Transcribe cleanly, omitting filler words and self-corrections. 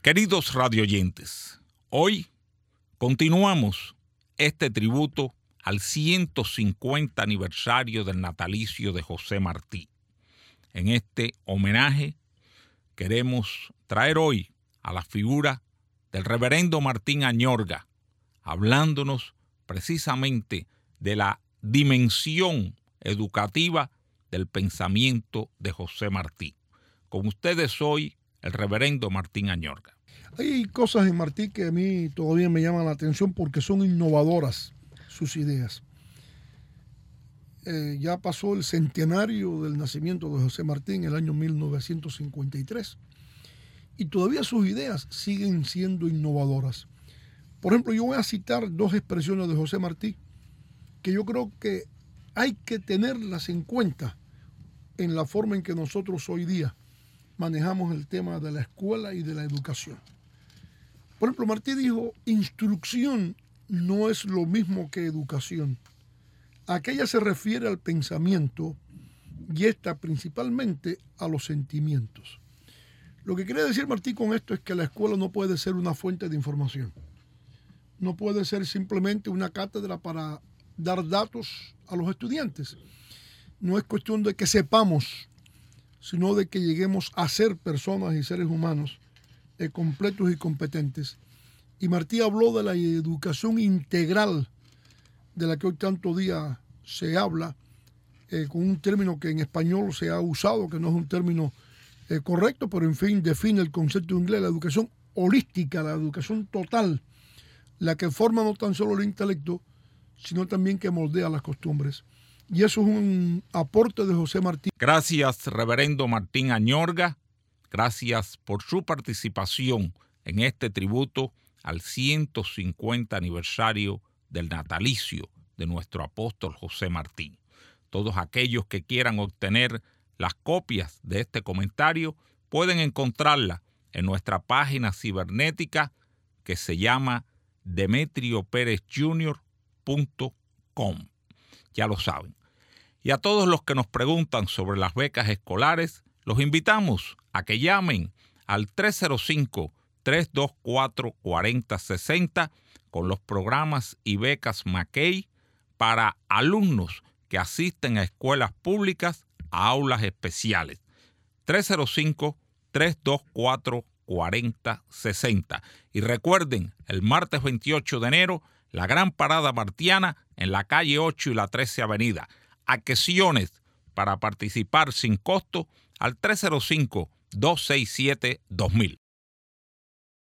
Queridos radioyentes, hoy continuamos este tributo al 150 aniversario del natalicio de José Martí. En este homenaje queremos traer hoy a la figura del reverendo Martín Añorga, hablándonos precisamente de la dimensión educativa del pensamiento de José Martí. Con ustedes hoy, el reverendo Martín Añorga. Hay cosas en Martí que a mí todavía me llaman la atención porque son innovadoras sus ideas. Ya pasó el centenario del nacimiento de José Martí en el año 1953 y todavía sus ideas siguen siendo innovadoras. Por ejemplo, yo voy a citar dos expresiones de José Martí que yo creo que hay que tenerlas en cuenta en la forma en que nosotros hoy día manejamos el tema de la escuela y de la educación. Por ejemplo, Martí dijo, instrucción no es lo mismo que educación. Aquella se refiere al pensamiento y esta principalmente a los sentimientos. Lo que quiere decir Martí con esto es que la escuela no puede ser una fuente de información. No puede ser simplemente una cátedra para dar datos a los estudiantes. No es cuestión de que sepamos, sino de que lleguemos a ser personas y seres humanos completos y competentes. Y Martí habló de la educación integral, de la que hoy tanto día se habla, con un término que en español se ha usado, que no es un término correcto, pero en fin define el concepto inglés, la educación holística, la educación total, la que forma no tan solo el intelecto, sino también que moldea las costumbres. Y eso es un aporte de José Martí. Gracias, reverendo Martín Añorga. Gracias por su participación en este tributo al 150 aniversario del natalicio de nuestro apóstol José Martí. Todos aquellos que quieran obtener las copias de este comentario pueden encontrarla en nuestra página cibernética que se llama demetrioperezjr.com. Ya lo saben. Y a todos los que nos preguntan sobre las becas escolares, los invitamos a que llamen al 305-324-4060 con los programas y becas Mackey para alumnos que asisten a escuelas públicas a aulas especiales. 305-324-4060. Y recuerden, el martes 28 de enero, la gran parada martiana en la calle 8 y la 13 Avenida. Adhesiones para participar sin costo al 305-267-2000.